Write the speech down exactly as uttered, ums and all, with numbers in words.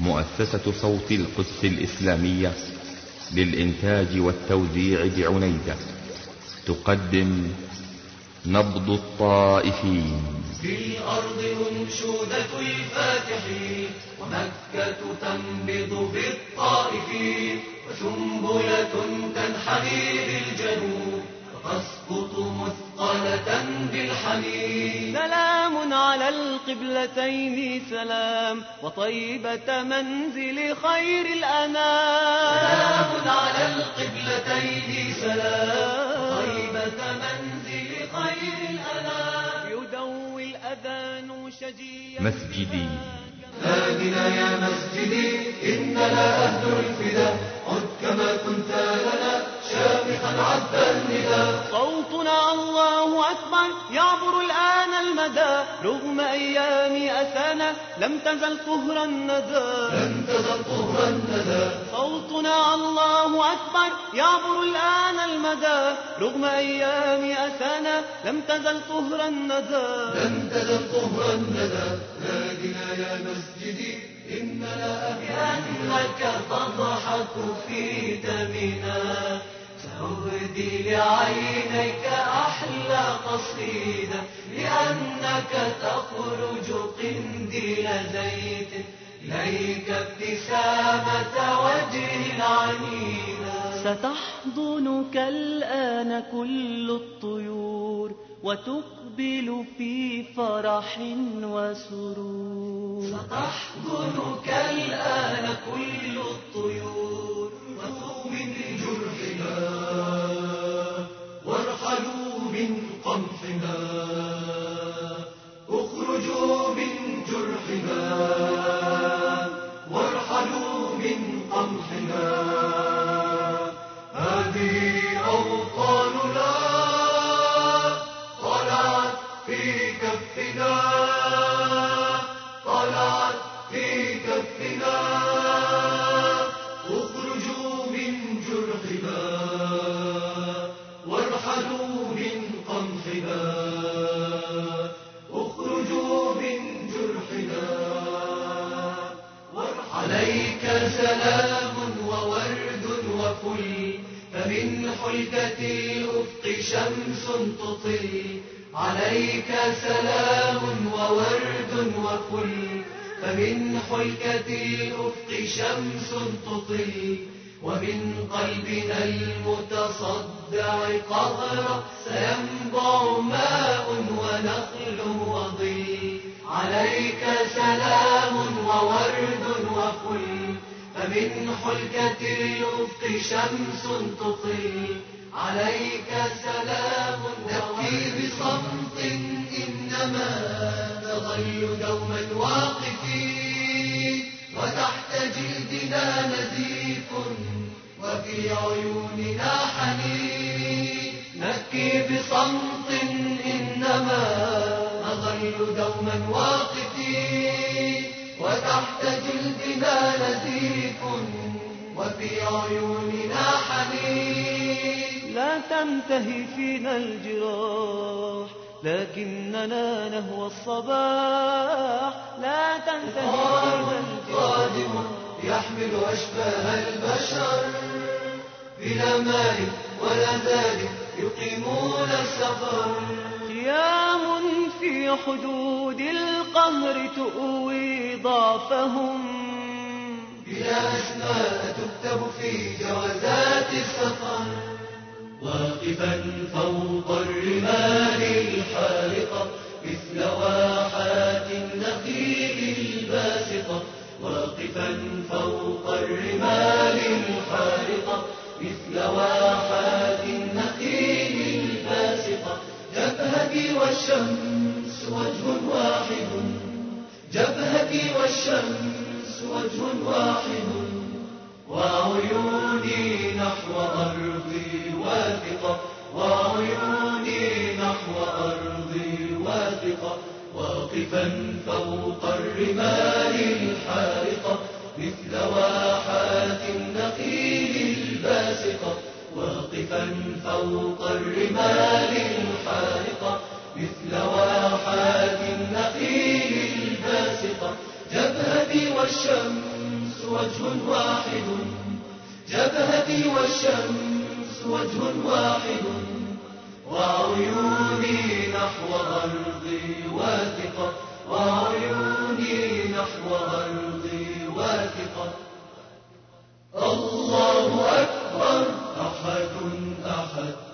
مؤسسة صوت القدس الإسلامية للإنتاج والتوزيع بعنيزة تقدم نبض الطائفين. في الأرض أنشودة الفاتحين، ومكة تنبض بالطائفين، وسنبلة تنحني بالجنوب وتسقط مثقلة بالحنين. سلام على القبلتين سلام، وطيبة منزل خير الأنام. سلام على القبلتين سلام، وطيبة منزل خير الأنام. يدوي الأذان شجيا مسجدي نادنا يا مسجدي، إننا أهل الفداء، عد كما كنت لنا شامخا عذب النداء. صوتنا الله أكبر يعبر الآن المدى، رغم أيام أسانا لم تزل طهر الندى. لم تزل طهر الندى. صوتنا الله أكبر يعبر الآن المدى، رغم أيام أسانا لم تزل طهر الندى. لم تزل طهر الندى. نادنا يا مسجدي، إننا أهلك تضحك في دمنا، سأهدي لعينيك أحلى قصيدة، لأنك تخرج قنديل زيت، إليك ابتسامة وجه عنينا. ستحضنك الآن كل الطيور، وتقبل في فرح وسرور. ستحضنك الآن كل الطيور، وتؤمن جرحنا، وارحلوا من قمحنا، اخرجوا من جرحنا، وارحلوا من قمحنا. هذه أوطاننا طلعت في كفنا، طلعت في كفنا، اخرجوا من جرحنا، وارحلوا من قمحنا، اخرجوا من جرحنا. عليك سلام وورد وفل، فمن حلكة الأفق شمس تطل. عليك سلام وورد وفل، فمن حلكة الأفق شمس تطل. ومن قلبنا المتصدع قهر سينبع ماء ونخل وظل. عليك سلام وورد وفل، فمن حلكة الأفق شمس تطل. عليك سلام نبكي بصمت، إنما نظل دوما واقفين، وتحت جلدنا نزيف، وفي عيوننا حنين. نبكي بصمت، إنما نظل دوما واقفين، وتحت جلدنا نزيف، وفي عيوننا حنين. لا تنتهي فينا الجراح، لكننا نهوى الصباح. لا تنتهي فينا الجراح. قادم يحمل أشباه البشر، بلا مال ولا زاد يقيمون السفر. قيام في حدود القهر تؤوي ضعفهم، بلا أسماء تكتب في جوازات السفر. واقفا فوق الرمال الحارقة، مثل واحات النخيل الباسقة. واقفا فوق الرمال الحارقة، مثل واحات النخيل الباسقة. جبهتي والشمس وجه واحد، جبهتي والشمس وجه واحد، وعيوني نحو أرضي واثقة، وعيوني نحو أرضي واثقة. واقفا فوق الرمال الحارقة، مثل واحات النخيل الباسقة. واقفا فوق الرمال الحارقة، مثل واحات النخيل الباسقة. جبهتي والشمس وجه واحد، جبهتي والشمس وجه واحد، وعيوني نحو أرضي واثقة، وعيوني نحو أرضي واثقة. الله أكبر، أحد أحد